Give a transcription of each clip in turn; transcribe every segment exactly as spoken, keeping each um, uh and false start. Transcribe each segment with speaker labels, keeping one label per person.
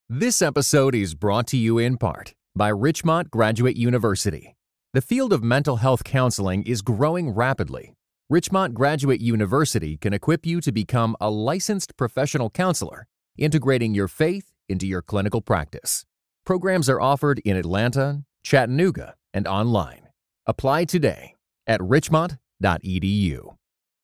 Speaker 1: This episode is brought to you in part by Richmont Graduate University. The field of mental health counseling is growing rapidly. Richmont Graduate University can equip you to become a licensed professional counselor, integrating your faith into your clinical practice. Programs are offered in Atlanta, Chattanooga, and online. Apply today at richmont dot e d u.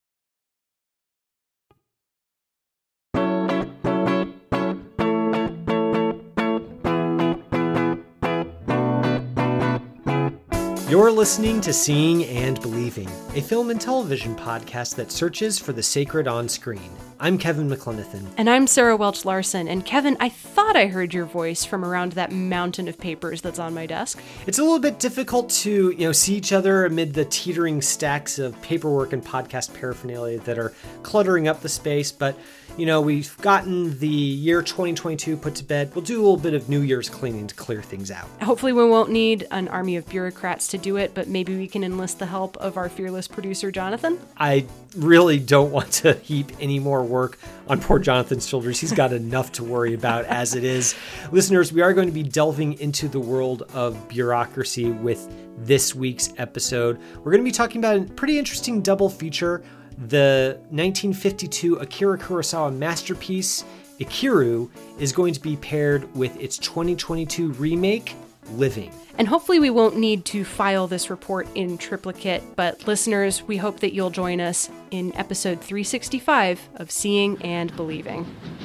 Speaker 2: You're listening to Seeing and Believing, a film and television podcast that searches for the sacred on screen. I'm Kevin McLenithan.
Speaker 3: And I'm Sarah Welch Larson. And Kevin, I thought I heard your voice from around that mountain of papers that's on my desk.
Speaker 2: It's a little bit difficult to, you know, see each other amid the teetering stacks of paperwork and podcast paraphernalia that are cluttering up the space, but you know, we've gotten the year twenty twenty-two put to bed. We'll do a little bit of New Year's cleaning to clear things out.
Speaker 3: Hopefully we won't need an army of bureaucrats to do it, but maybe we can enlist the help of our fearless producer, Jonathan.
Speaker 2: I really don't want to heap any more work on poor Jonathan's shoulders. He's got enough to worry about as it is. Listeners, we are going to be delving into the world of bureaucracy with this week's episode. We're going to be talking about a pretty interesting double feature. The nineteen fifty-two Akira Kurosawa masterpiece, Ikiru, is going to be paired with its twenty twenty-two remake, Living.
Speaker 3: And hopefully we won't need to file this report in triplicate, but listeners, we hope that you'll join us in episode three sixty-five of Seeing and Believing.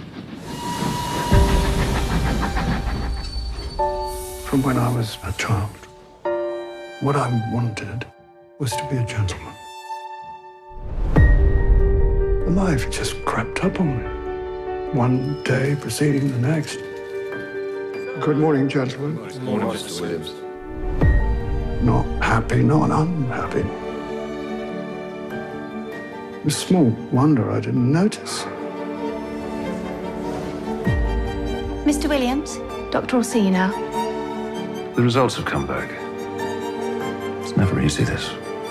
Speaker 4: From when I was a child, what I wanted was to be a gentleman. Life just crept up on me, one day preceding the next. Good morning, gentlemen.
Speaker 5: Good morning, Mister Williams.
Speaker 4: Not happy, not unhappy. It's small wonder I didn't notice.
Speaker 6: Mister Williams, Doctor Orsino.
Speaker 5: The results have come back. It's never easy, this.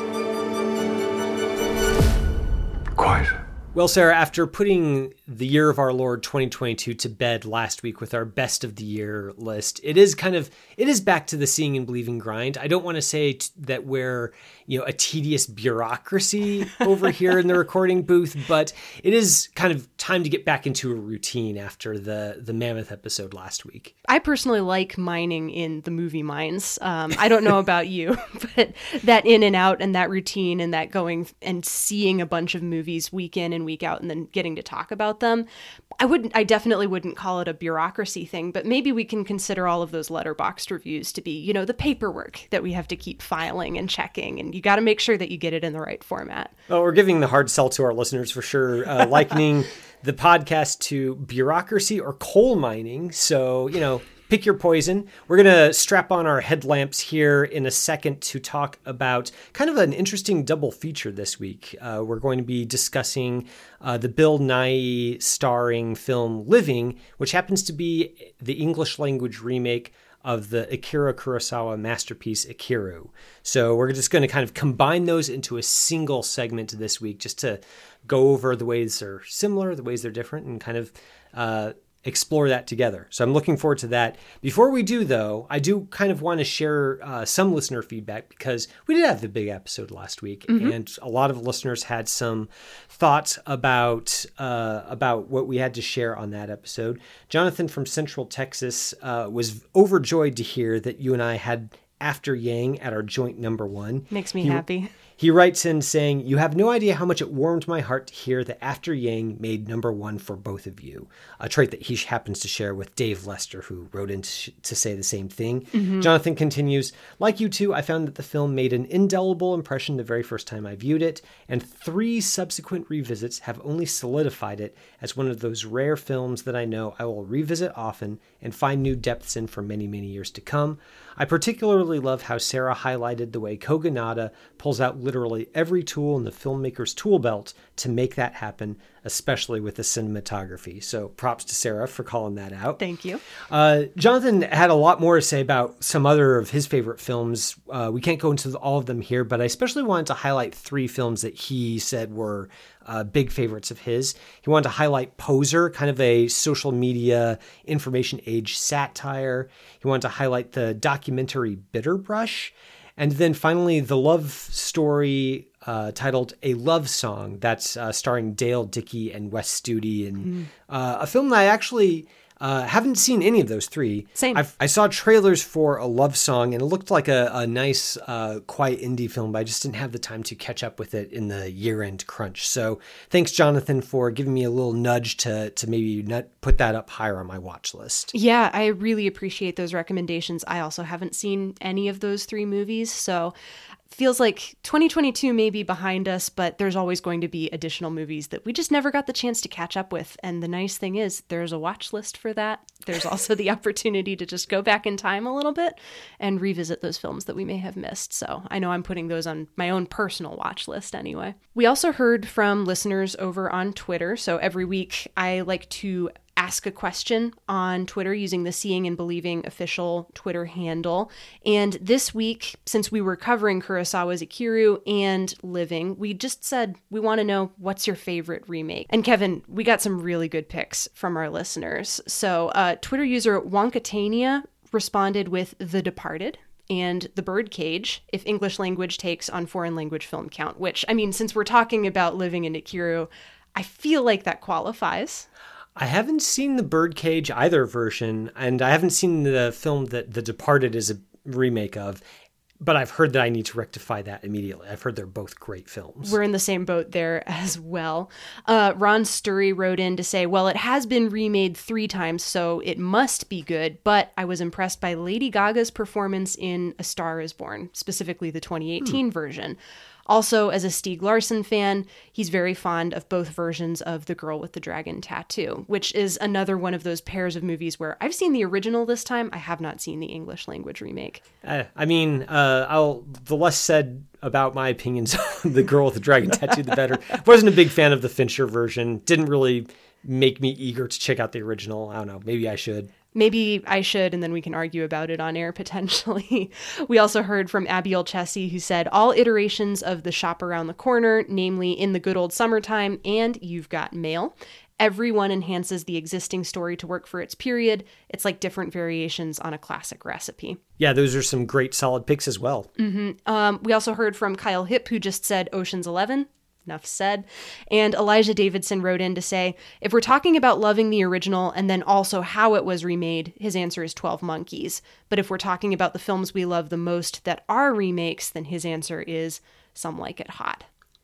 Speaker 4: Quite.
Speaker 2: Well, Sarah, after putting the year of our Lord twenty twenty-two to bed last week with our best of the year list, it is kind of, it is back to the seeing and believing grind. I don't want to say t- that we're, you know, a tedious bureaucracy over here in the recording booth, but it is kind of time to get back into a routine after the, the mammoth episode last week.
Speaker 3: I personally like mining in the movie mines. Um, I don't know about you, but that in and out and that routine and that going and seeing a bunch of movies week in and week out and then getting to talk about them. I wouldn't, I definitely wouldn't call it a bureaucracy thing, but maybe we can consider all of those letterboxed reviews to be, you know, the paperwork that we have to keep filing and checking. And you got to make sure that you get it in the right format.
Speaker 2: Well, we're giving the hard sell to our listeners for sure, uh, likening the podcast to bureaucracy or coal mining. So, you know, pick your poison. We're going to strap on our headlamps here in a second to talk about kind of an interesting double feature this week. Uh, we're going to be discussing uh, the Bill Nighy starring film Living, which happens to be the English language remake of the Akira Kurosawa masterpiece, Ikiru. So we're just going to kind of combine those into a single segment this week just to go over the ways they're similar, the ways they're different, and kind of uh, explore that together. So I'm looking forward to that. Before we do, though, I do kind of want to share uh, some listener feedback because we did have the big episode last week, mm-hmm. and a lot of listeners had some thoughts about uh, about what we had to share on that episode. Jonathan from Central Texas uh, was overjoyed to hear that you and I had After Yang at our joint number one.
Speaker 3: Makes me
Speaker 2: he,
Speaker 3: happy.
Speaker 2: He writes in saying, "You have no idea how much it warmed my heart to hear that After Yang made number one for both of you." A trait that he happens to share with Dave Lester, who wrote in to, sh- to say the same thing. Mm-hmm. Jonathan continues, "Like you two, I found that the film made an indelible impression the very first time I viewed it, and three subsequent revisits have only solidified it as one of those rare films that I know I will revisit often and find new depths in for many, many years to come. I particularly love how Sarah highlighted the way Kogonada pulls out literally every tool in the filmmaker's tool belt to make that happen, especially with the cinematography. So props to Sarah for calling that out.
Speaker 3: Thank you.
Speaker 2: Uh, Jonathan had a lot more to say about some other of his favorite films. Uh, we can't go into all of them here, but I especially wanted to highlight three films that he said were uh, big favorites of his. He wanted to highlight Poser, kind of a social media information age satire. He wanted to highlight the documentary Bitterbrush. And then finally, the love story uh, titled A Love Song, that's uh, starring Dale Dickey and Wes Studi, and mm. uh, a film that I actually uh, haven't seen any of those three.
Speaker 3: Same.
Speaker 2: I've, I saw trailers for A Love Song, and it looked like a, a nice, uh, quiet indie film, but I just didn't have the time to catch up with it in the year-end crunch. So thanks, Jonathan, for giving me a little nudge to to maybe not put that up higher on my watch list.
Speaker 3: Yeah, I really appreciate those recommendations. I also haven't seen any of those three movies, so feels like twenty twenty-two may be behind us, but there's always going to be additional movies that we just never got the chance to catch up with. And the nice thing is there's a watch list for that. There's also the opportunity to just go back in time a little bit and revisit those films that we may have missed. So I know I'm putting those on my own personal watch list anyway. We also heard from listeners over on Twitter. So every week I like to ask a question on Twitter using the Seeing and Believing official Twitter handle. And this week, since we were covering Kurosawa's Ikiru and Living, we just said, we want to know what's your favorite remake. And Kevin, we got some really good picks from our listeners. So uh, Twitter user Wonkatania responded with The Departed and The Birdcage, if English language takes on foreign language film count, which, I mean, since we're talking about Living and Ikiru, I feel like that qualifies.
Speaker 2: I haven't seen The Birdcage either version, and I haven't seen the film that The Departed is a remake of, but I've heard that I need to rectify that immediately. I've heard they're both great films.
Speaker 3: We're in the same boat there as well. Uh, Ron Sturry wrote in to say, well, it has been remade three times, so it must be good, but I was impressed by Lady Gaga's performance in A Star is Born, specifically the twenty eighteen hmm. version. Also, as a Stieg Larsson fan, he's very fond of both versions of The Girl with the Dragon Tattoo, which is another one of those pairs of movies where I've seen the original this time. I have not seen the English language remake.
Speaker 2: Uh, I mean, uh, I'll the less said about my opinions on The Girl with the Dragon Tattoo, the better. Wasn't a big fan of the Fincher version. Didn't really make me eager to check out the original. I don't know. Maybe I should.
Speaker 3: Maybe I should, and then we can argue about it on air potentially. We also heard from Abiel Chessie, who said, all iterations of The Shop Around the Corner, namely In the Good Old Summertime and You've Got Mail. Everyone enhances the existing story to work for its period. It's like different variations on a classic recipe.
Speaker 2: Yeah, those are some great solid picks as well.
Speaker 3: Mm-hmm. Um, we also heard from Kyle Hipp, who just said Ocean's Eleven. Enough said. And Elijah Davidson wrote in to say, if we're talking about loving the original and then also how it was remade, his answer is twelve Monkeys. But if we're talking about the films we love the most that are remakes, then his answer is Some Like It Hot.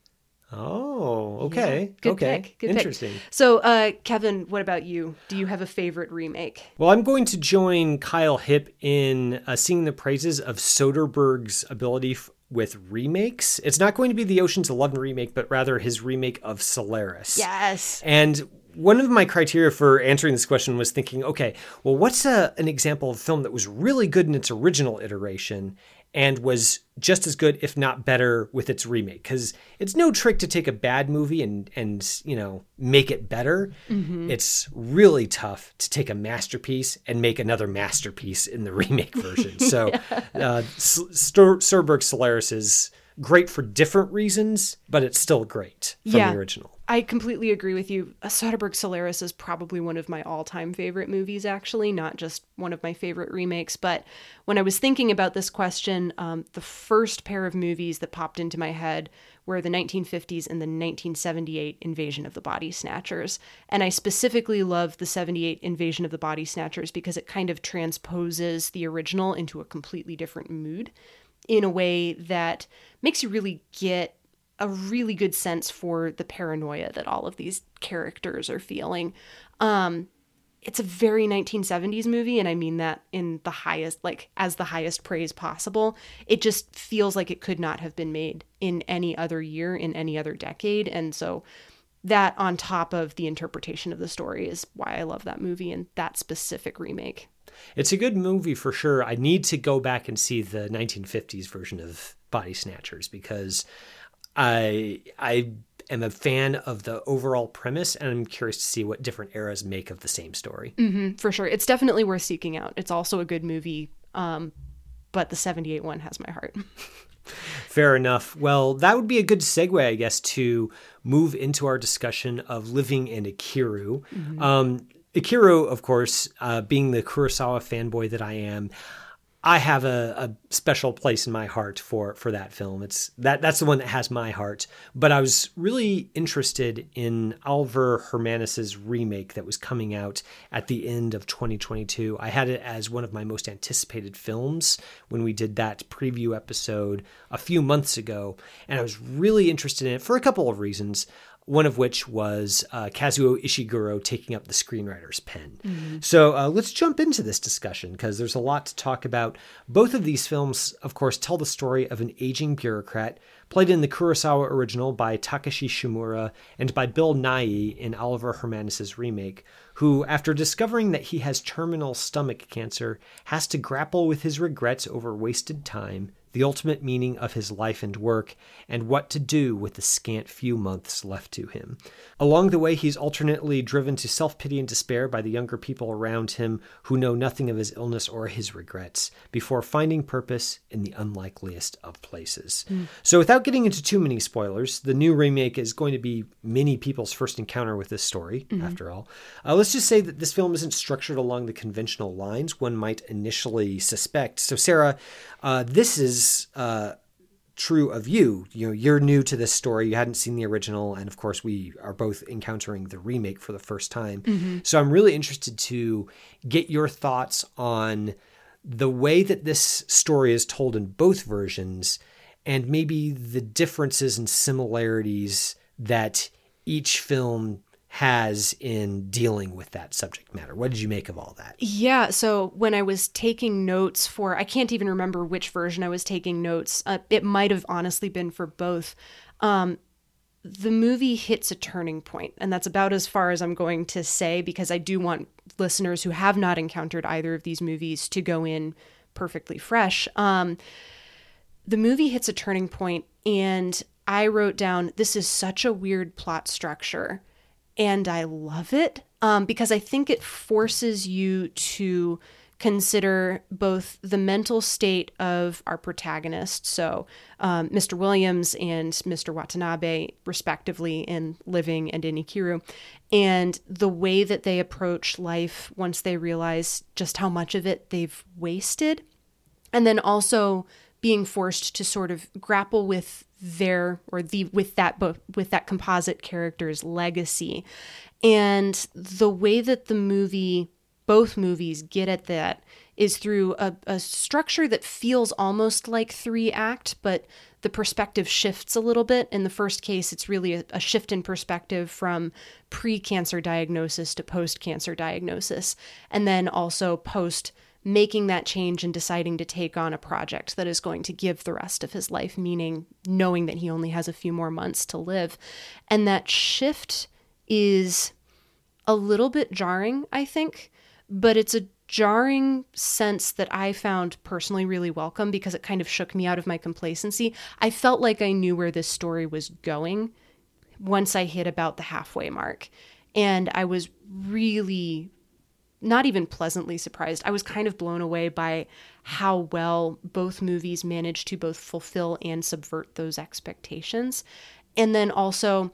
Speaker 2: Oh, okay.
Speaker 3: Yeah, good
Speaker 2: okay.
Speaker 3: pick. Good
Speaker 2: Interesting.
Speaker 3: Pick. So, uh, Kevin, what about you? Do you have a favorite remake?
Speaker 2: Well, I'm going to join Kyle Hipp in uh, singing the praises of Soderbergh's ability f- with remakes. It's not going to be the Ocean's Eleven remake, but rather his remake of Solaris.
Speaker 3: Yes.
Speaker 2: And one of my criteria for answering this question was thinking, okay, well, what's a, an example of a film that was really good in its original iteration and was just as good, if not better, with its remake? Because it's no trick to take a bad movie and, and you know, make it better. Mm-hmm. It's really tough to take a masterpiece and make another masterpiece in the remake version. So yeah. uh, Soderbergh's Solaris is great for different reasons, but it's still great from
Speaker 3: yeah.
Speaker 2: the original.
Speaker 3: I completely agree with you. Soderbergh Solaris is probably one of my all-time favorite movies, actually, not just one of my favorite remakes. But when I was thinking about this question, um, the first pair of movies that popped into my head were the nineteen fifties and the nineteen seventy-eight Invasion of the Body Snatchers. And I specifically love the seventy-eight Invasion of the Body Snatchers because it kind of transposes the original into a completely different mood in a way that makes you really get a really good sense for the paranoia that all of these characters are feeling. Um, it's a very nineteen seventies movie, and I mean that in the highest, like, as the highest praise possible. It just feels like it could not have been made in any other year, in any other decade, and so that on top of the interpretation of the story is why I love that movie and that specific remake.
Speaker 2: It's a good movie for sure. I need to go back and see the nineteen fifties version of Body Snatchers because I I am a fan of the overall premise, and I'm curious to see what different eras make of the same story.
Speaker 3: Mm-hmm, for sure. It's definitely worth seeking out. It's also a good movie, um, but the seventy-eight one has my heart.
Speaker 2: Fair enough. Well, that would be a good segue, I guess, to move into our discussion of Living in Ikiru. Mm-hmm. Um, Ikiru, of course, uh, being the Kurosawa fanboy that I am, I have a, a special place in my heart for, for that film. It's that that's the one that has my heart. But I was really interested in Oliver Hermanus's remake that was coming out at the end of twenty twenty-two. I had it as one of my most anticipated films when we did that preview episode a few months ago, and I was really interested in it for a couple of reasons. One of which was uh, Kazuo Ishiguro taking up the screenwriter's pen. Mm-hmm. So uh, let's jump into this discussion because there's a lot to talk about. Both of these films, of course, tell the story of an aging bureaucrat, played in the Kurosawa original by Takashi Shimura and by Bill Nighy in Oliver Hermanus's remake, who, after discovering that he has terminal stomach cancer, has to grapple with his regrets over wasted time, the ultimate meaning of his life and work, and what to do with the scant few months left to him. Along the way, he's alternately driven to self-pity and despair by the younger people around him who know nothing of his illness or his regrets, before finding purpose in the unlikeliest of places. Mm. So without getting into too many spoilers, the new remake is going to be many people's first encounter with this story, mm-hmm. after all. Uh, let's just say that this film isn't structured along the conventional lines one might initially suspect. So Sarah, uh, this is Uh, true of you. You know, you're new to this story. You hadn't seen the original. And of course, we are both encountering the remake for the first time. Mm-hmm. So I'm really interested to get your thoughts on the way that this story is told in both versions and maybe the differences and similarities that each film has in dealing with that subject matter. What did you make of all that?
Speaker 3: Yeah, so when I was taking notes for, I can't even remember which version I was taking notes. Uh, it might have honestly been for both. Um, the movie hits a turning point, and that's about as far as I'm going to say, because I do want listeners who have not encountered either of these movies to go in perfectly fresh. Um, the movie hits a turning point, and I wrote down, this is such a weird plot structure. And I love it um, because I think it forces you to consider both the mental state of our protagonists, so um, Mister Williams and Mister Watanabe, respectively, in Living and in Ikiru, and the way that they approach life once they realize just how much of it they've wasted, and then also being forced to sort of grapple with their or the with that with that composite character's legacy. And the way that the movie both movies get at that is through a, a structure that feels almost like three act, but the perspective shifts a little bit. In the first case, it's really a, a shift in perspective from pre-cancer diagnosis to post-cancer diagnosis, and then also post making that change and deciding to take on a project that is going to give the rest of his life meaning, knowing that he only has a few more months to live. And that shift is a little bit jarring, I think, but it's a jarring sense that I found personally really welcome because it kind of shook me out of my complacency. I felt like I knew where this story was going once I hit about the halfway mark. And I was really not even pleasantly surprised. I was kind of blown away by how well both movies managed to both fulfill and subvert those expectations. And then also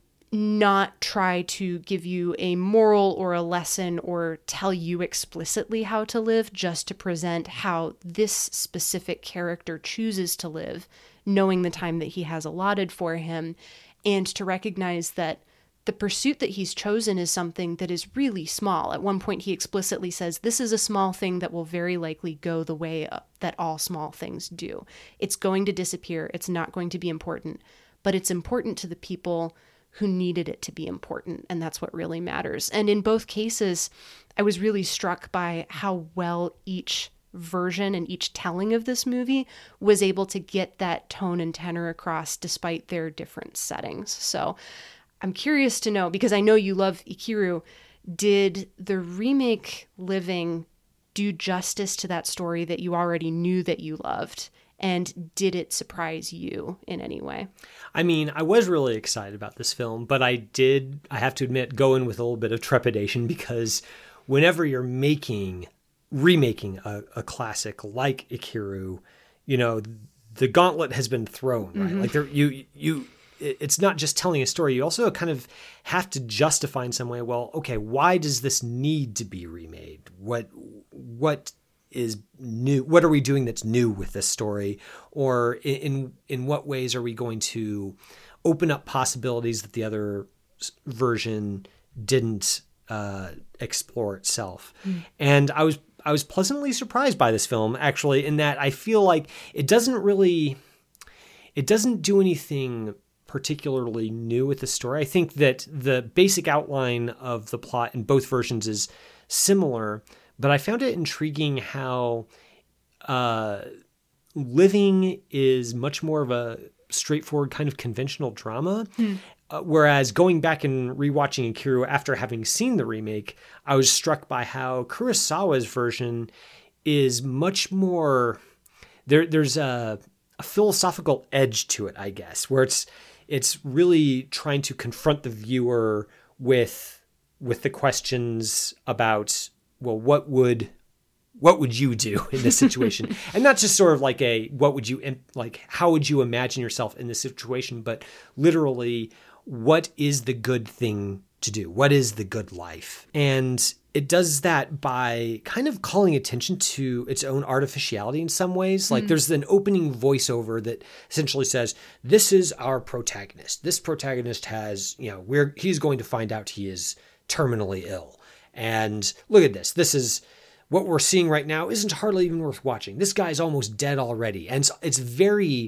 Speaker 3: not try to give you a moral or a lesson or tell you explicitly how to live, just to present how this specific character chooses to live, knowing the time that he has allotted for him, and to recognize that the pursuit that he's chosen is something that is really small. At one point, he explicitly says, this is a small thing that will very likely go the way that all small things do. It's going to disappear. It's not going to be important, but it's important to the people who needed it to be important. And that's what really matters. And in both cases, I was really struck by how well each version and each telling of this movie was able to get that tone and tenor across despite their different settings. So I'm curious to know, because I know you love Ikiru, did the remake Living do justice to that story that you already knew that you loved? And did it surprise you in any way?
Speaker 2: I mean, I was really excited about this film, but I did, I have to admit, go in with a little bit of trepidation, because whenever you're making, remaking a, a classic like Ikiru, you know, the gauntlet has been thrown, right? Mm-hmm. Like there, you, you, it's not just telling a story. You also kind of have to justify in some way, well, okay, why does this need to be remade? What, what is new? What are we doing that's new with this story? Or in, in, in what ways are we going to open up possibilities that the other version didn't uh, explore itself? Mm. And I was, I was pleasantly surprised by this film, actually, in that I feel like it doesn't really, it doesn't do anything particularly new with the story. I think that the basic outline of the plot in both versions is similar, but I found it intriguing how uh, Living is much more of a straightforward kind of conventional drama. Hmm. Uh, whereas going back and rewatching Ikiru after having seen the remake, I was struck by how Kurosawa's version is much more, there. there's a, a philosophical edge to it, I guess, where it's it's really trying to confront the viewer with with the questions about, well, what would what would you do in this situation? And not just sort of like a, what would you, like, how would you imagine yourself in this situation, but literally, what is the good thing to do? What is the good life? And it does that by kind of calling attention to its own artificiality in some ways. Like mm-hmm. there's an opening voiceover that essentially says, this is our protagonist. This protagonist has, you know, we're, he's going to find out he is terminally ill. And look at this. This is what we're seeing right now isn't hardly even worth watching. This guy's almost dead already. And it's very,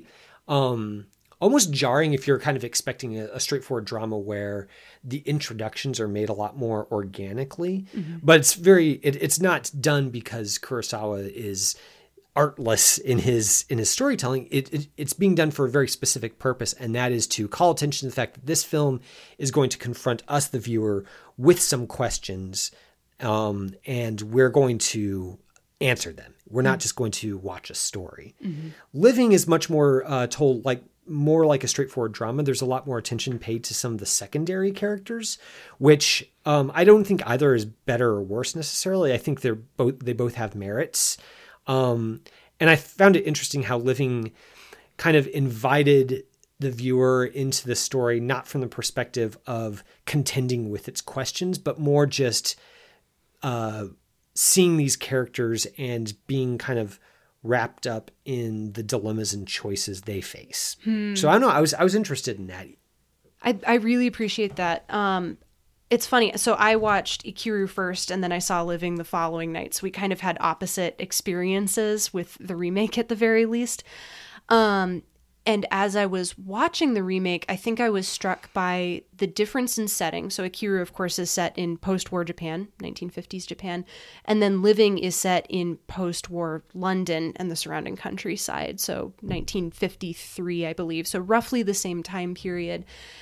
Speaker 2: um, almost jarring if you're kind of expecting a, a straightforward drama where the introductions are made a lot more organically, mm-hmm. but it's very, it, it's not done because Kurosawa is artless in his, in his storytelling. It, it it's being done for a very specific purpose. And that is to call attention to the fact that this film is going to confront us, the viewer, with some questions. Um, and we're going to answer them. We're not mm-hmm. just going to watch a story. Mm-hmm. Living is much more uh, told like, more like a straightforward drama. There's a lot more attention paid to some of the secondary characters, which um, I don't think either is better or worse necessarily. I think they're both, they both have merits. Um, and I found it interesting how Living kind of invited the viewer into the story, not from the perspective of contending with its questions, but more just uh, seeing these characters and being kind of wrapped up in the dilemmas and choices they face. Hmm. So I don't know. I was, I was interested in that.
Speaker 3: I, I really appreciate that. Um, it's funny. So I watched Ikiru first and then I saw Living the following night. So we kind of had opposite experiences with the remake at the very least. Um, and as I was watching the remake, I think I was struck by the difference in setting. So Ikiru, of course, is set in post-war Japan, nineteen fifties Japan. And then Living is set in post-war London and the surrounding countryside. So nineteen fifty-three, I believe. So roughly the same time period.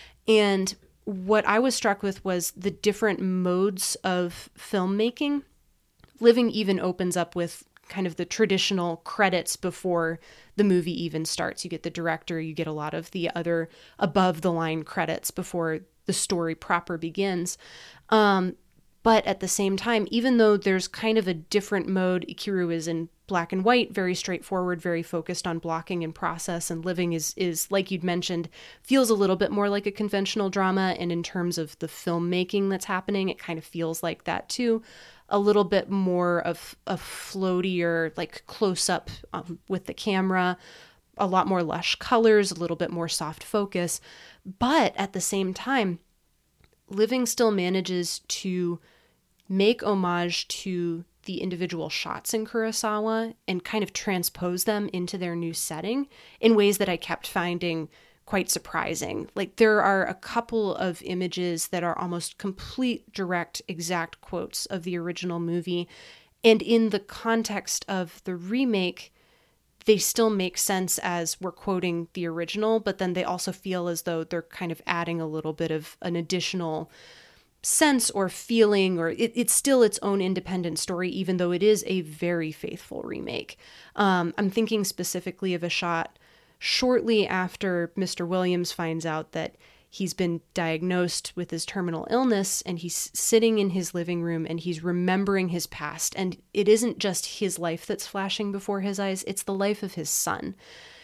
Speaker 3: And what I was struck with was the different modes of filmmaking. Living even opens up with kind of the traditional credits before the movie even starts. You get the director, you get a lot of the other above the line credits before the story proper begins. Um, but at the same time, even though there's kind of a different mode, Ikiru is in black and white, very straightforward, very focused on blocking and process, and Living is, is like you'd mentioned, feels a little bit more like a conventional drama. And in terms of the filmmaking that's happening, it kind of feels like that too. A little bit more of a floatier, like close up um, with the camera, a lot more lush colors, a little bit more soft focus. But at the same time, Living still manages to make homage to the individual shots in Kurosawa and kind of transpose them into their new setting in ways that I kept finding quite surprising. Like there are a couple of images that are almost complete, direct, exact quotes of the original movie. And in the context of the remake, they still make sense as we're quoting the original, but then they also feel as though they're kind of adding a little bit of an additional sense or feeling, or it, it's still its own independent story, even though it is a very faithful remake. Um, I'm thinking specifically of a shot shortly after Mister Williams finds out that he's been diagnosed with his terminal illness, and he's sitting in his living room and he's remembering his past. And it isn't just his life that's flashing before his eyes, it's the life of his son.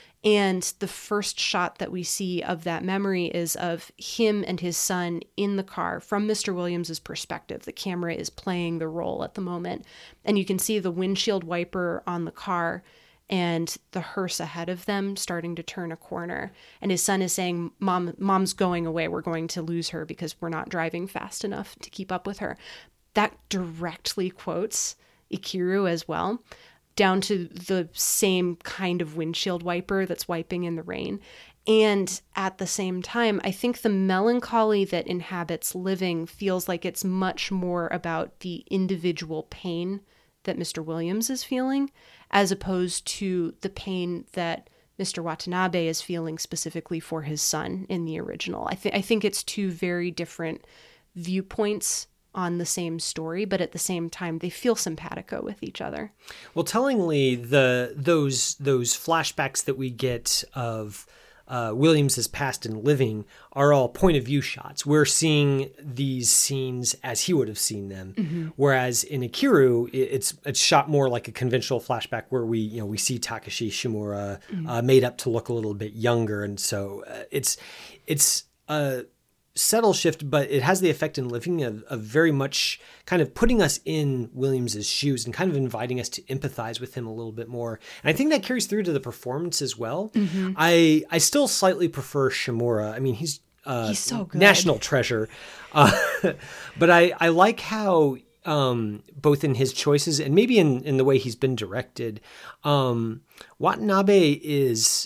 Speaker 3: And the first shot that we see of that memory is of him and his son in the car from Mister Williams's perspective. The camera is playing the role at the moment. And you can see the windshield wiper on the car and the hearse ahead of them starting to turn a corner. And his son is saying, Mom, Mom's going away. We're going to lose her because we're not driving fast enough to keep up with her. That directly quotes Ikiru as well, down to the same kind of windshield wiper that's wiping in the rain. And at the same time, I think the melancholy that inhabits living feels like it's much more about the individual pain that Mister Williams is feeling, as opposed to the pain that Mister Watanabe is feeling specifically for his son in the original. I, th- I think it's two very different viewpoints on the same story, but at the same time, they feel simpatico with each other.
Speaker 2: Well, tellingly, the those those flashbacks that we get of uh, Williams's past and living are all point of view shots. We're seeing these scenes as he would have seen them, mm-hmm. whereas in Ikiru, it's it's shot more like a conventional flashback where we you know we see Takashi Shimura mm-hmm. uh, made up to look a little bit younger, and so uh, it's it's a subtle shift, but it has the effect in living of, of very much kind of putting us in Williams's shoes and kind of inviting us to empathize with him a little bit more. And I think that carries through to the performance as well. Mm-hmm. I I still slightly prefer Shimura. I mean, he's uh,
Speaker 3: he's so good.
Speaker 2: National treasure, uh, but I I like how um, both in his choices and maybe in in the way he's been directed, um, Watanabe is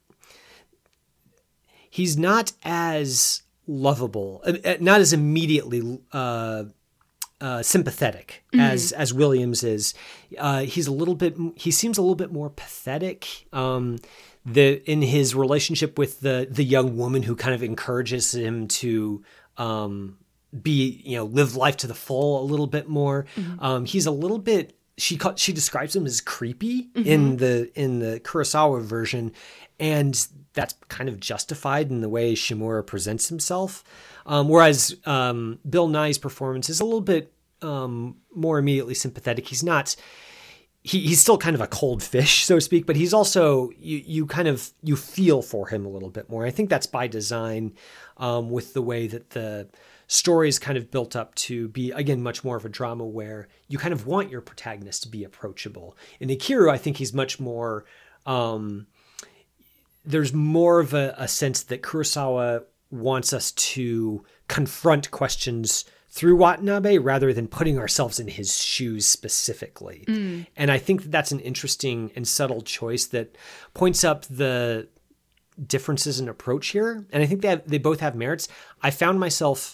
Speaker 2: he's not as lovable, not as immediately uh, uh, sympathetic mm-hmm. as as Williams is. Uh, he's a little bit. He seems a little bit more pathetic. Um, the in his relationship with the the young woman who kind of encourages him to um, be, you know, live life to the full a little bit more. Mm-hmm. Um, he's a little bit. She she describes him as creepy mm-hmm. in the in the Kurosawa version, and that's kind of justified in the way Shimura presents himself. Um, whereas um, Bill Nye's performance is a little bit um, more immediately sympathetic. He's not, he, he's still kind of a cold fish, so to speak, but he's also, you, you kind of, you feel for him a little bit more. I think that's by design um, with the way that the story is kind of built up to be, again, much more of a drama where you kind of want your protagonist to be approachable. In Ikiru, I think he's much more, um, there's more of a, a sense that Kurosawa wants us to confront questions through Watanabe rather than putting ourselves in his shoes specifically. Mm. And I think that that's an interesting and subtle choice that points up the differences in approach here. And I think that they both have merits. I found myself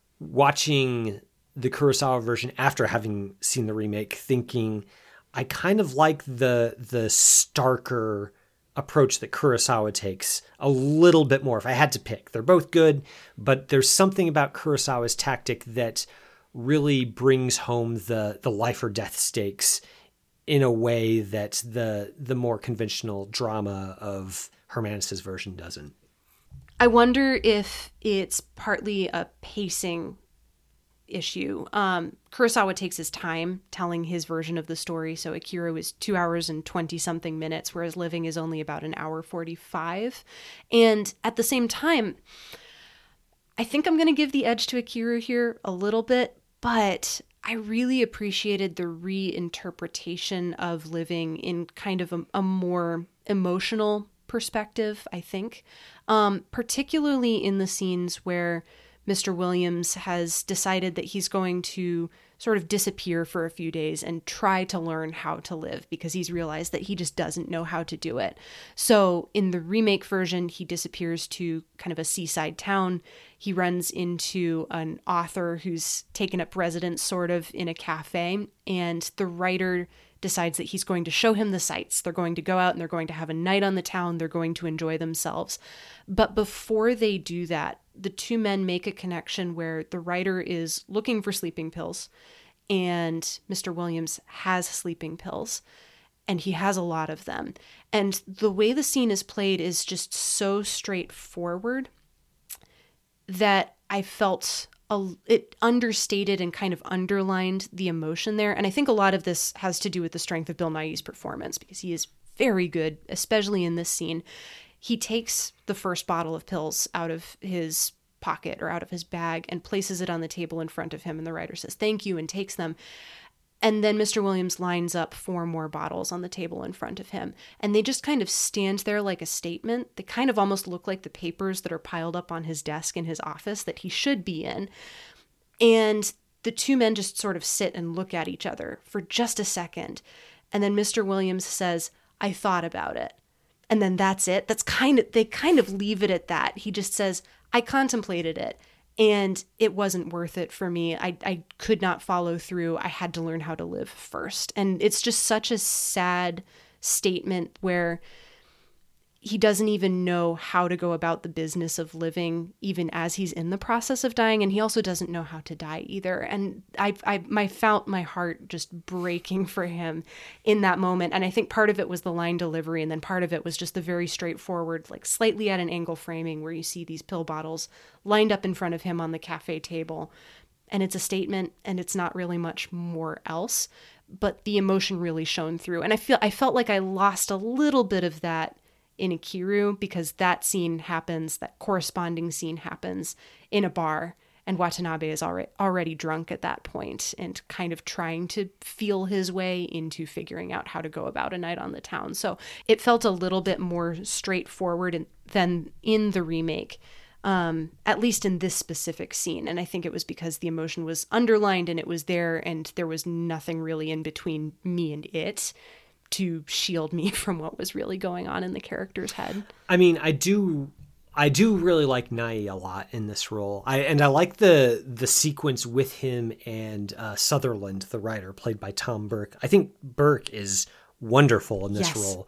Speaker 2: watching the Kurosawa version after having seen the remake thinking, I kind of like the the starker approach that Kurosawa takes a little bit more. If I had to pick, they're both good, but there's something about Kurosawa's tactic that really brings home the the life or death stakes in a way that the the more conventional drama of Hermanus' version doesn't.
Speaker 3: I wonder if it's partly a pacing issue. Um, Kurosawa takes his time telling his version of the story. So Ikiru is two hours and twenty something minutes, whereas Living is only about an hour forty-five. And at the same time, I think I'm going to give the edge to Ikiru here a little bit, but I really appreciated the reinterpretation of Living in kind of a, a more emotional perspective, I think, um, particularly in the scenes where Mister Williams has decided that he's going to sort of disappear for a few days and try to learn how to live because he's realized that he just doesn't know how to do it. So in the remake version, he disappears to kind of a seaside town. He runs into an author who's taken up residence sort of in a cafe, and the writer decides that he's going to show him the sights. They're going to go out and they're going to have a night on the town. They're going to enjoy themselves. But before they do that, the two men make a connection where the writer is looking for sleeping pills and Mister Williams has sleeping pills and he has a lot of them. And the way the scene is played is just so straightforward that I felt a, it understated and kind of underlined the emotion there. And I think a lot of this has to do with the strength of Bill Nighy's performance, because he is very good, especially in this scene. He takes the first bottle of pills out of his pocket or out of his bag and places it on the table in front of him. And the writer says, "Thank you," and takes them. And then Mister Williams lines up four more bottles on the table in front of him. And they just kind of stand there like a statement. They kind of almost look like the papers that are piled up on his desk in his office that he should be in. And the two men just sort of sit and look at each other for just a second. And then Mister Williams says, "I thought about it." And then that's it. That's kind of, they kind of leave it at that. He just says, "I contemplated it. And it wasn't worth it for me. I, I could not follow through. I had to learn how to live first." And it's just such a sad statement where he doesn't even know how to go about the business of living, even as he's in the process of dying. And he also doesn't know how to die either. And I, I, I felt my heart just breaking for him in that moment. And I think part of it was the line delivery. And then part of it was just the very straightforward, like slightly at an angle framing where you see these pill bottles lined up in front of him on the cafe table. And it's a statement and it's not really much more else, but the emotion really shone through. And I feel, I felt like I lost a little bit of that in Ikiru, because that scene happens, that corresponding scene happens in a bar, and Watanabe is already already drunk at that point and kind of trying to feel his way into figuring out how to go about a night on the town. So it felt a little bit more straightforward than in the remake, um, at least in this specific scene. And I think it was because the emotion was underlined and it was there, and there was nothing really in between me and it to shield me from what was really going on in the character's head.
Speaker 2: I mean, I do, I do really like Nighy a lot in this role. I and I like the the sequence with him and uh, Sutherland, the writer, played by Tom Burke. I think Burke is wonderful in this
Speaker 3: yes.
Speaker 2: role,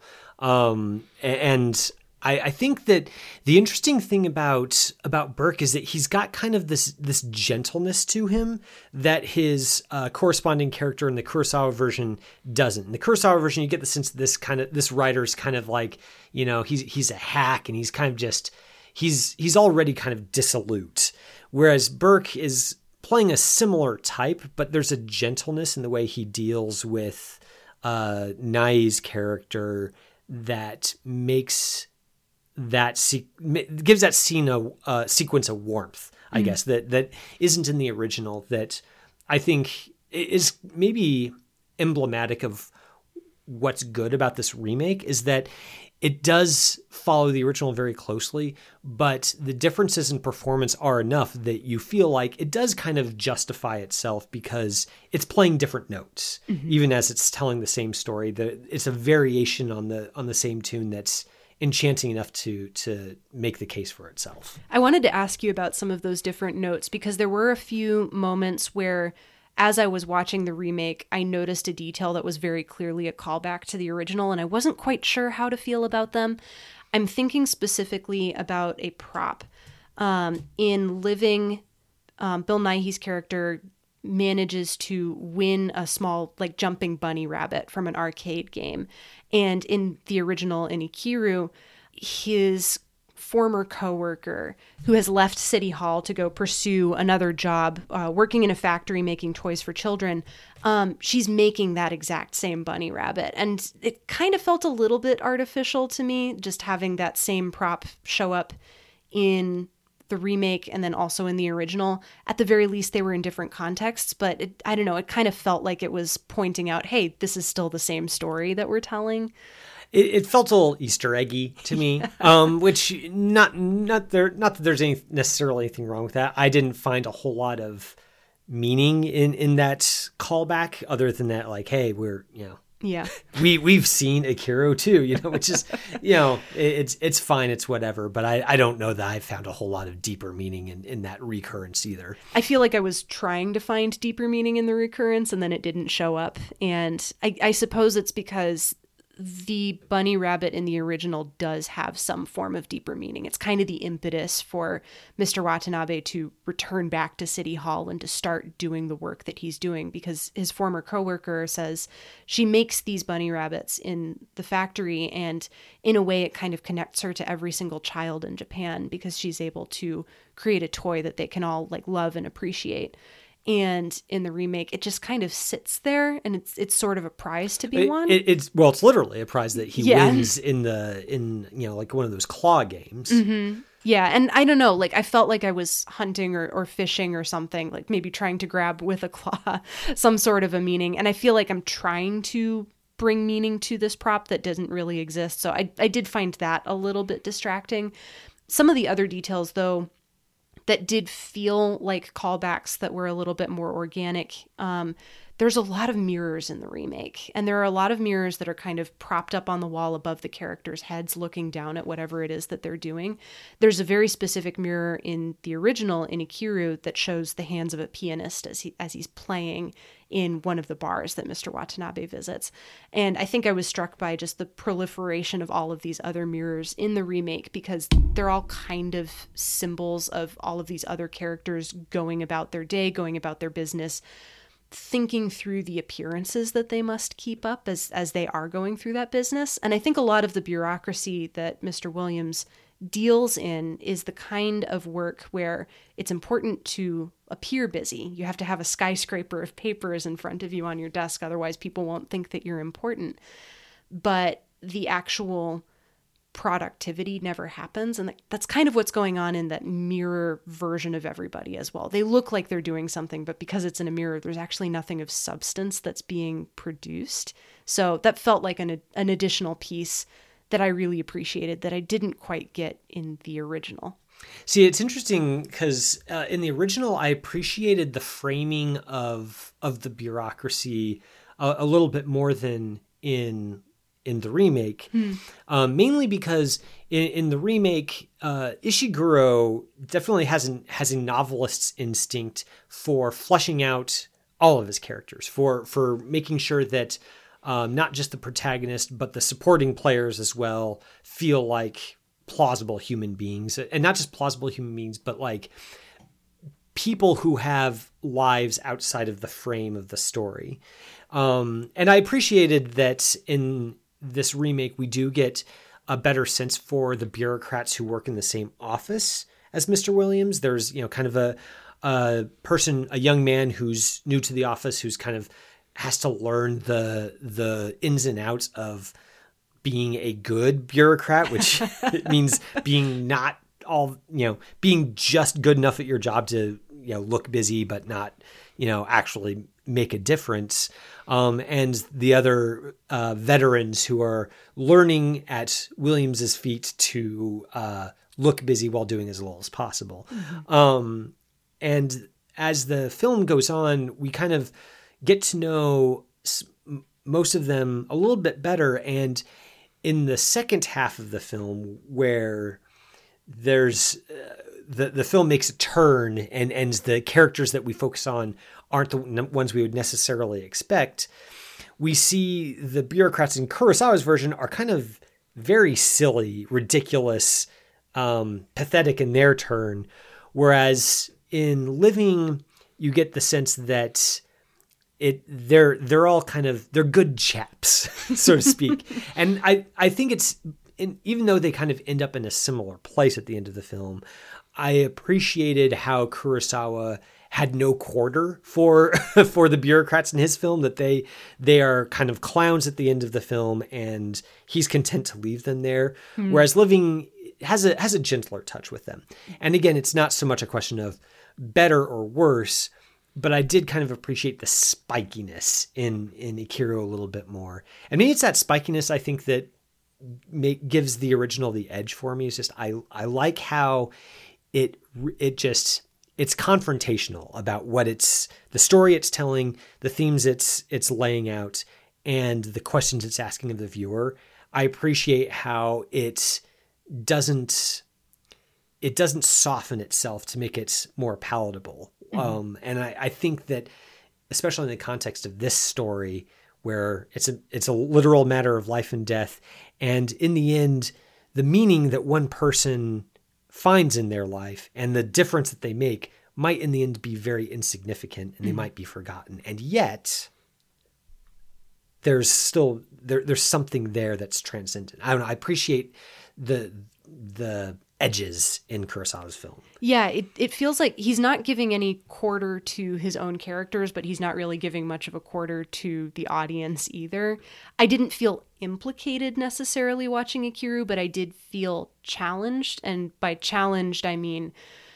Speaker 2: um, and I, I think that the interesting thing about about Burke is that he's got kind of this this gentleness to him that his uh, corresponding character in the Kurosawa version doesn't. In the Kurosawa version, you get the sense that this kind of this writer's kind of like, you know, he's he's a hack and he's kind of just he's he's already kind of dissolute, whereas Burke is playing a similar type, but there's a gentleness in the way he deals with uh, Nighy's character that makes that se- gives that scene a uh, sequence of warmth, I mm. guess, that that isn't in the original, that I think is maybe emblematic of what's good about this remake, is that it does follow the original very closely, but the differences in performance are enough that you feel like it does kind of justify itself because it's playing different notes, mm-hmm. even as it's telling the same story. The, it's a variation on the on the same tune that's enchanting enough to to make the case for itself.
Speaker 3: I wanted to ask you about some of those different notes, because there were a few moments where, as I was watching the remake, I noticed a detail that was very clearly a callback to the original, and I wasn't quite sure how to feel about them. I'm thinking specifically about a prop. Um, in Living, um, Bill Nighy's character manages to win a small, like, jumping bunny rabbit from an arcade game. And in the original, in Ikiru, his former coworker, who has left City Hall to go pursue another job, uh, working in a factory making toys for children, um, she's making that exact same bunny rabbit. And it kind of felt a little bit artificial to me, just having that same prop show up in the remake and then also in the original. At the very least, they were in different contexts, but it, I don't know, it kind of felt like it was pointing out, hey, this is still the same story that we're telling.
Speaker 2: It, it felt a little Easter eggy to me, um, which not not there not that there's any necessarily anything wrong with that. I didn't find a whole lot of meaning in, in that callback, other than that, like, hey, we're, you know,
Speaker 3: yeah,
Speaker 2: we we've seen Ikiru too, you know, which is, you know, it, it's it's fine, it's whatever. But I, I don't know that I found a whole lot of deeper meaning in, in that recurrence either.
Speaker 3: I feel like I was trying to find deeper meaning in the recurrence, and then it didn't show up. And I, I suppose it's because the bunny rabbit in the original does have some form of deeper meaning. It's kind of the impetus for Mister Watanabe to return back to City Hall and to start doing the work that he's doing, because his former coworker says she makes these bunny rabbits in the factory, and in a way it kind of connects her to every single child in Japan because she's able to create a toy that they can all like love and appreciate. And in the remake, it just kind of sits there, and it's it's sort of a prize to be
Speaker 2: it,
Speaker 3: won.
Speaker 2: It, it's well, it's literally a prize that he
Speaker 3: yeah.
Speaker 2: wins in the in you know like one of those claw games.
Speaker 3: Mm-hmm. Yeah, and I don't know, like I felt like I was hunting or, or fishing or something, like maybe trying to grab with a claw some sort of a meaning. And I feel like I'm trying to bring meaning to this prop that doesn't really exist. So I I did find that a little bit distracting. Some of the other details, though, that did feel like callbacks that were a little bit more organic. Um, there's a lot of mirrors in the remake, and there are a lot of mirrors that are kind of propped up on the wall above the characters' heads looking down at whatever it is that they're doing. There's a very specific mirror in the original, in Ikiru, that shows the hands of a pianist as he as he's playing in one of the bars that Mister Watanabe visits. And I think I was struck by just the proliferation of all of these other mirrors in the remake, because they're all kind of symbols of all of these other characters going about their day, going about their business, thinking through the appearances that they must keep up as as they are going through that business. And I think a lot of the bureaucracy that Mister Williams deals in is the kind of work where it's important to appear busy. You have to have a skyscraper of papers in front of you on your desk, otherwise people won't think that you're important. But the actual productivity never happens, and that's kind of what's going on in that mirror version of everybody as well. They look like they're doing something, but because it's in a mirror, there's actually nothing of substance that's being produced. So that felt like an an additional piece that I really appreciated that I didn't quite get in the original.
Speaker 2: See, it's interesting because uh, in the original, I appreciated the framing of of the bureaucracy a, a little bit more than in in the remake, hmm. um, mainly because in, in the remake, uh, Ishiguro definitely has an, has a novelist's instinct for fleshing out all of his characters, for for making sure that um, not just the protagonist, but the supporting players as well feel like plausible human beings, and not just plausible human beings, but like people who have lives outside of the frame of the story. Um, and I appreciated that in this remake, we do get a better sense for the bureaucrats who work in the same office as Mister Williams. There's, you know, kind of a, a person, a young man who's new to the office, who's kind of has to learn the, the ins and outs of being a good bureaucrat, which means being not all, you know, being just good enough at your job to, you know, look busy, but not, you know, actually make a difference. Um, and the other uh, veterans who are learning at Williams's feet to uh, look busy while doing as little as possible. Mm-hmm. Um, and as the film goes on, we kind of get to know most of them a little bit better. And in the second half of the film, where there's uh, the the film makes a turn, and and the characters that we focus on aren't the ones we would necessarily expect, we see the bureaucrats in Kurosawa's version are kind of very silly, ridiculous, um, pathetic in their turn. Whereas in Living, you get the sense that it they're they're all kind of they're good chaps, so to speak. And I I think it's in, even though they kind of end up in a similar place at the end of the film, I appreciated how Kurosawa had no quarter for for the bureaucrats in his film, that they they are kind of clowns at the end of the film, and he's content to leave them there. Mm. Whereas Living has a has a gentler touch with them. And again, it's not so much a question of better or worse, but I did kind of appreciate the spikiness in in Ikiru a little bit more. And maybe it's that spikiness, I think, that make, gives the original the edge for me. It's just I I like how it it just it's confrontational about what it's the story it's telling, the themes it's it's laying out, and the questions it's asking of the viewer. I appreciate how it doesn't it doesn't soften itself to make it more palatable. Mm-hmm. Um, and I, I think that, especially in the context of this story, where it's a it's a literal matter of life and death. And in the end, the meaning that one person finds in their life and the difference that they make might in the end be very insignificant, and they mm-hmm. might be forgotten. And yet there's still, there, there's something there that's transcendent. I don't know. I appreciate the, the edges in Kurosawa's film.
Speaker 3: Yeah. It, it feels like he's not giving any quarter to his own characters, but he's not really giving much of a quarter to the audience either. I didn't feel implicated necessarily watching Ikiru, but I did feel challenged. And by challenged, I mean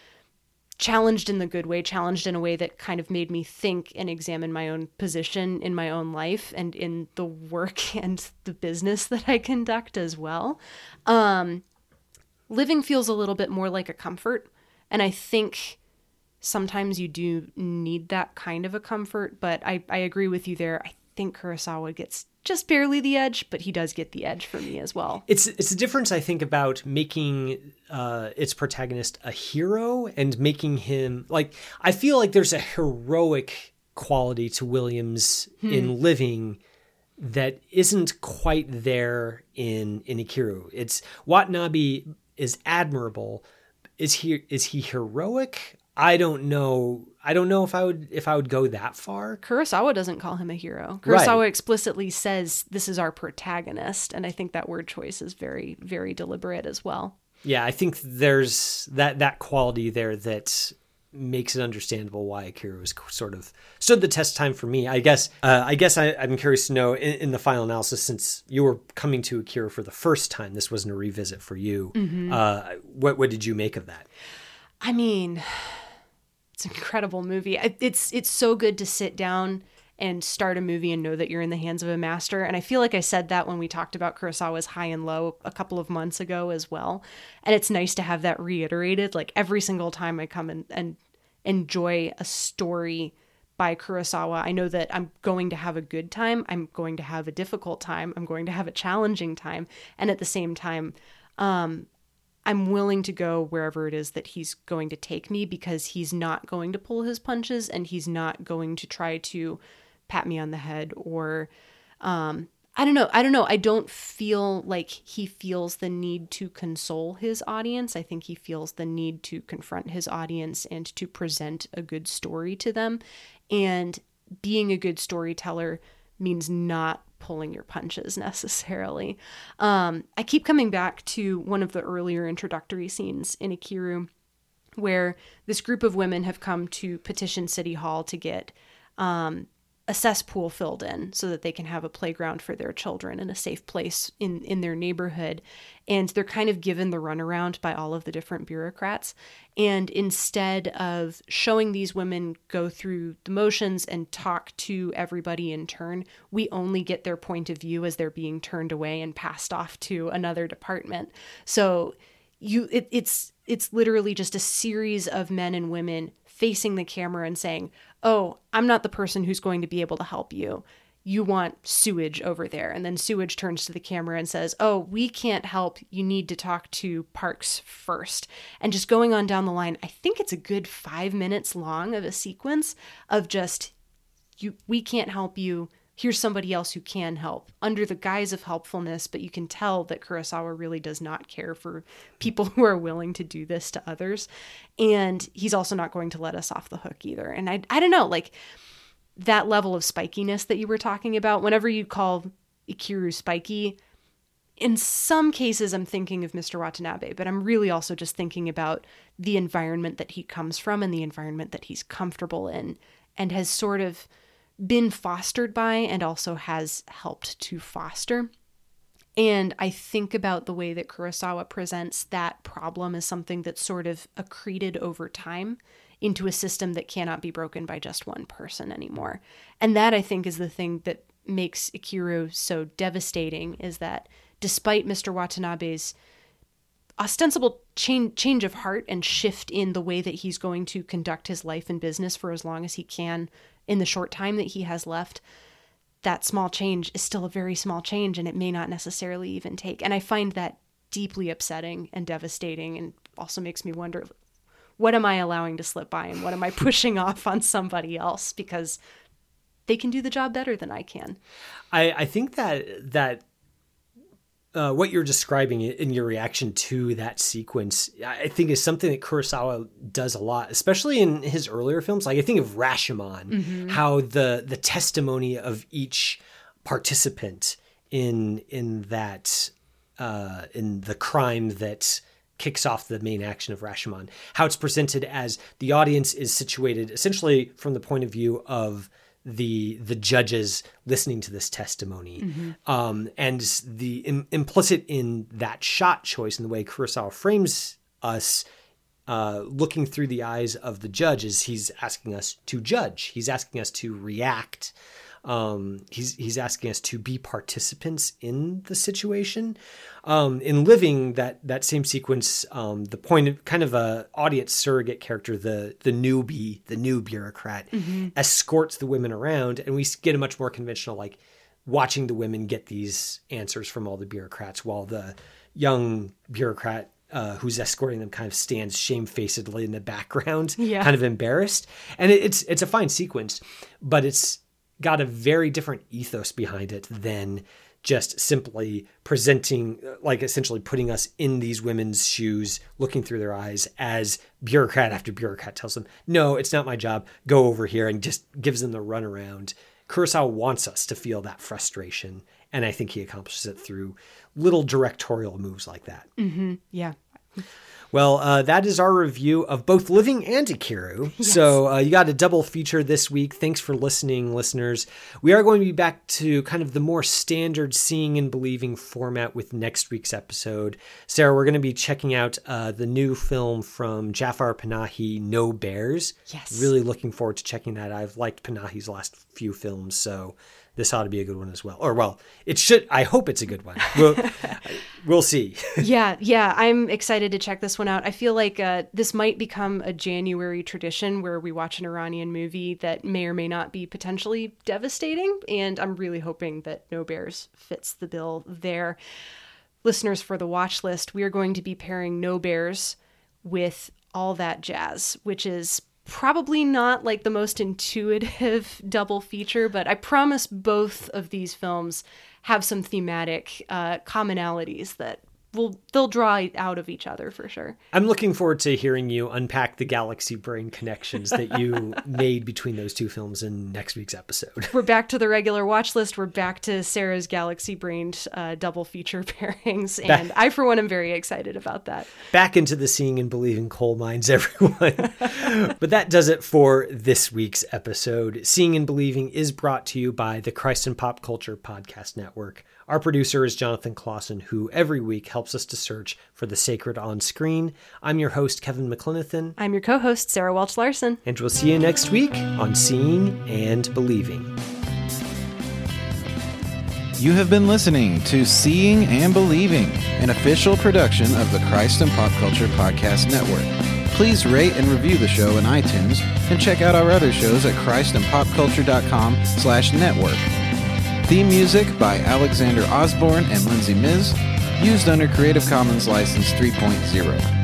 Speaker 3: challenged in the good way, challenged in a way that kind of made me think and examine my own position in my own life and in the work and the business that I conduct as well. Um, living feels a little bit more like a comfort. And I think sometimes you do need that kind of a comfort, but I, I agree with you there. I think Kurosawa gets just barely the edge, but he does get the edge for me as well.
Speaker 2: It's it's a difference, I think, about making uh, its protagonist a hero and making him, like, I feel like there's a heroic quality to Williams hmm. in Living that isn't quite there in, in Ikiru. It's, Watanabe is admirable. Is he is he heroic? I don't know. I don't know if I would if I would go that far.
Speaker 3: Kurosawa doesn't call him a hero. Kurosawa
Speaker 2: right.
Speaker 3: explicitly says this is our protagonist, and I think that word choice is very, very deliberate as well.
Speaker 2: Yeah, I think there's that that quality there that makes it understandable why Ikiru has sort of stood the test of time for me. I guess. Uh, I guess I, I'm curious to know in, in the final analysis, since you were coming to Ikiru for the first time, this wasn't a revisit for you. Mm-hmm. Uh, what what did you make of that?
Speaker 3: I mean, it's an incredible movie. It's it's so good to sit down and start a movie and know that you're in the hands of a master. And I feel like I said that when we talked about Kurosawa's High and Low a couple of months ago as well. And it's nice to have that reiterated. Like every single time I come in and enjoy a story by Kurosawa, I know that I'm going to have a good time. I'm going to have a difficult time. I'm going to have a challenging time. And at the same time, um, I'm willing to go wherever it is that he's going to take me, because he's not going to pull his punches and he's not going to try to pat me on the head or, um, I don't know. I don't know. I don't feel like he feels the need to console his audience. I think he feels the need to confront his audience and to present a good story to them. And being a good storyteller means not pulling your punches necessarily. Um, I keep coming back to one of the earlier introductory scenes in Ikiru where this group of women have come to petition City Hall to get um, a cesspool filled in so that they can have a playground for their children and a safe place in, in their neighborhood. And they're kind of given the runaround by all of the different bureaucrats. And instead of showing these women go through the motions and talk to everybody in turn, we only get their point of view as they're being turned away and passed off to another department. So you, it, it's, it's literally just a series of men and women facing the camera and saying, oh, I'm not the person who's going to be able to help you. You want Sewage over there. And then Sewage turns to the camera and says, oh, we can't help. You need to talk to Parks first. And just going on down the line, I think it's a good five minutes long of a sequence of just, you, we can't help you. Here's somebody else who can help under the guise of helpfulness. But you can tell that Kurosawa really does not care for people who are willing to do this to others. And he's also not going to let us off the hook either. And I, I don't know, like that level of spikiness that you were talking about, whenever you call Ikiru spiky, in some cases I'm thinking of Mister Watanabe, but I'm really also just thinking about the environment that he comes from and the environment that he's comfortable in and has sort of been fostered by and also has helped to foster. And I think about the way that Kurosawa presents that problem as something that's sort of accreted over time into a system that cannot be broken by just one person anymore. And that, I think, is the thing that makes Ikiru so devastating, is that despite Mister Watanabe's ostensible change, change of heart and shift in the way that he's going to conduct his life and business for as long as he can in the short time that he has left, that small change is still a very small change, and it may not necessarily even take. And I find that deeply upsetting and devastating, and also makes me wonder, what am I allowing to slip by and what am I pushing off on somebody else? Because they can do the job better than I can.
Speaker 2: I, I think that that uh, what you're describing in your reaction to that sequence, I think is something that Kurosawa does a lot, especially in his earlier films. Like I think of Rashomon, mm-hmm. how the the testimony of each participant in in that uh, in the crime that kicks off the main action of Rashomon, how it's presented as the audience is situated essentially from the point of view of the the judges listening to this testimony. Mm-hmm. Um, and the im- implicit in that shot choice and the way Kurosawa frames us uh, looking through the eyes of the judge is he's asking us to judge. He's asking us to react. Um, he's he's asking us to be participants in the situation. Um, in Living, that that same sequence, um, the point of kind of a audience surrogate character, the the newbie, the new bureaucrat, mm-hmm. escorts the women around, and we get a much more conventional, like watching the women get these answers from all the bureaucrats, while the young bureaucrat uh, who's escorting them kind of stands shamefacedly in the background, yeah. kind of embarrassed. And it, it's it's a fine sequence, but it's got a very different ethos behind it than just simply presenting, like essentially putting us in these women's shoes, looking through their eyes as bureaucrat after bureaucrat tells them, no, it's not my job, go over here, and just gives them the runaround. Kurosawa wants us to feel that frustration, and I think he accomplishes it through little directorial moves like that.
Speaker 3: Mm-hmm. Yeah.
Speaker 2: Well, uh, that is our review of both Living and Ikiru. Yes. So uh, you got a double feature this week. Thanks for listening, listeners. We are going to be back to kind of the more standard Seeing and Believing format with next week's episode. Sarah, we're going to be checking out uh, the new film from Jafar Panahi, No Bears.
Speaker 3: Yes.
Speaker 2: Really looking forward to checking that. I've liked Panahi's last few films, so this ought to be a good one as well. Or, well, it should. I hope it's a good one. We'll, we'll see.
Speaker 3: yeah, yeah. I'm excited to check this one out. I feel like uh, this might become a January tradition where we watch an Iranian movie that may or may not be potentially devastating. And I'm really hoping that No Bears fits the bill there. Listeners, for the watch list, we are going to be pairing No Bears with All That Jazz, which is probably not like the most intuitive double feature, but I promise both of these films have some thematic uh, commonalities that will they'll draw out of each other for sure.
Speaker 2: I'm looking forward to hearing you unpack the galaxy brain connections that you made between those two films in next week's episode.
Speaker 3: We're back to the regular watch list. We're back to Sarah's galaxy brained uh, double feature pairings, and back, I, for one, am very excited about that.
Speaker 2: Back into the Seeing and Believing coal mines, everyone. But that does it for this week's episode. Seeing and Believing is brought to you by the Christ and Pop Culture Podcast Network. Our producer is Jonathan Clausen, who every week helps us to search for the sacred on screen. I'm your host, Kevin McLenithan.
Speaker 3: I'm your co-host, Sarah Welch-Larson.
Speaker 2: And we'll see you next week on Seeing and Believing.
Speaker 7: You have been listening to Seeing and Believing, an official production of the Christ and Pop Culture Podcast Network. Please rate and review the show in iTunes, and check out our other shows at christandpopculture.com slash network. Theme music by Alexander Osborne and Lindsay Miz, used under Creative Commons License three point oh.